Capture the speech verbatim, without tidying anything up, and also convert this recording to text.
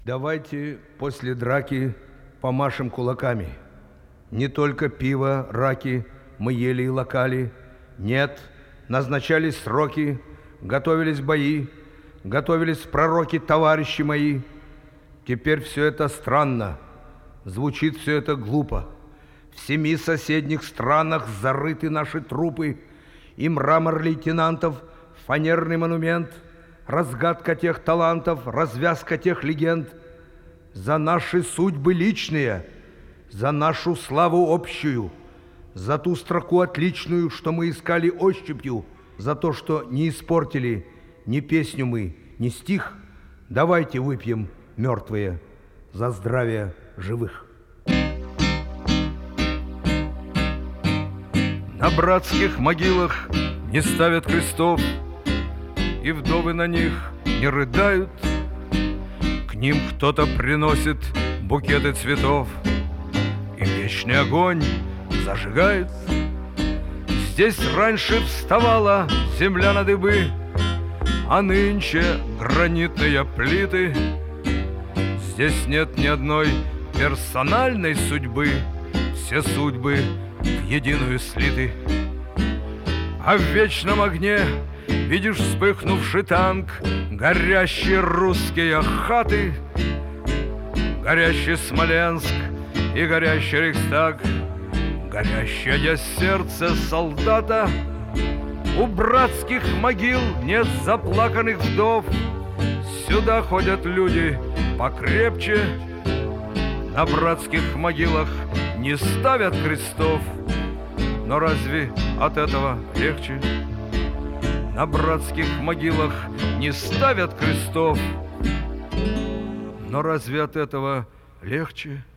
Давайте после драки помашем кулаками. Не только пиво, раки мы ели и локали. Нет, назначались сроки, готовились бои, готовились пророки, товарищи мои. Теперь все это странно, звучит все это глупо. В семи соседних странах зарыты наши трупы, и мрамор лейтенантов, фанерный монумент, разгадка тех талантов, развязка тех легенд. За наши судьбы личные, за нашу славу общую, за ту строку отличную, что мы искали ощупью, за то, что не испортили ни песню мы, ни стих. Давайте выпьем, мертвые, за здравие живых. На братских могилах не ставят крестов, и вдовы на них не рыдают. К ним кто-то приносит букеты цветов, и вечный огонь зажигает. Здесь раньше вставала земля на дыбы, а нынче гранитные плиты. Здесь нет ни одной персональной судьбы, все судьбы в единую слиты. А в вечном огне видишь вспыхнувший танк, горящие русские хаты, горящий Смоленск и горящий Рейхстаг, горящее сердце солдата. У братских могил нет заплаканных вдов, сюда ходят люди покрепче. На братских могилах не ставят крестов, но разве от этого легче? На братских могилах не ставят крестов, но разве от этого легче?